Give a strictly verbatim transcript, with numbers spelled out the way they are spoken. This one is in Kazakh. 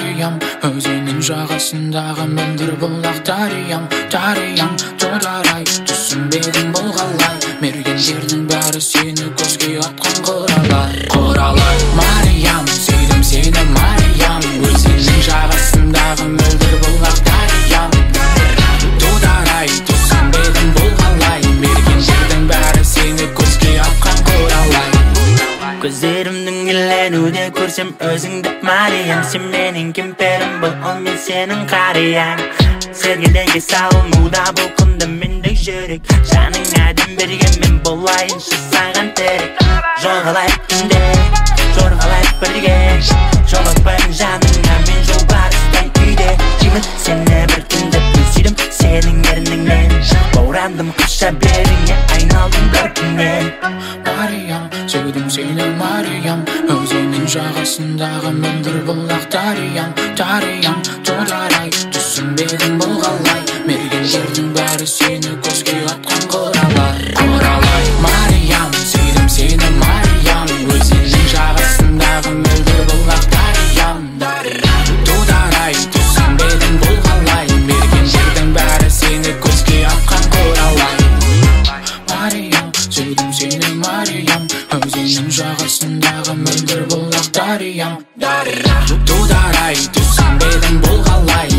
дариям, өзеннің жағасындағы мөлдір бұлақ дариям, дариям, жоларай, түсінбедім бұл қалай, мергендердің бәрі сені көзге атқан құралай, құралай. Мариям, сүйдім сені Мариям, өзеннің жағасындағы мөлдір бұлақ дариям, дударай, түсінбедім бұл қалай, мергендердің бәрі сені көзге атқан құралай. Көздерімнің елленуде көрсем өзіңді Мариям, сен менің кемперім бұл, ол мен сенің қарияң. Сергелденге салынуда бұл құнды мендік жүрек, жаның әдім берген мен болайыншы саған терек. Жорғалайық түнде, жорғалайық бірге, жолықпайын жаныңа мен жолбарыстай үйде. Жеймін сені бір түнді сүйдім сенің ерніңнен, баурандым құша беріңе, айналдым бір күннен. Мариям, сүйдім сені Мариям, өзеннің жағасындағы мөлдір бұлақ дариям, дариям, жоларай, түсінбедім бұл қалай, мергендердің бәрі сені көзге атқан құралай, құралай. Мариям, сүйдім сені Мариям, өзеннің жағасындағы мөлдір бұлақ дариям, дударай, түсінбедім бұл қалай, мергендердің бәрі сені көзге атқан құралай. Мариям, сүйдім сені Мариям, өзеннің жағасындағы мөлдір бұлақ дариям, дударай, түсінбедім бұл қалай,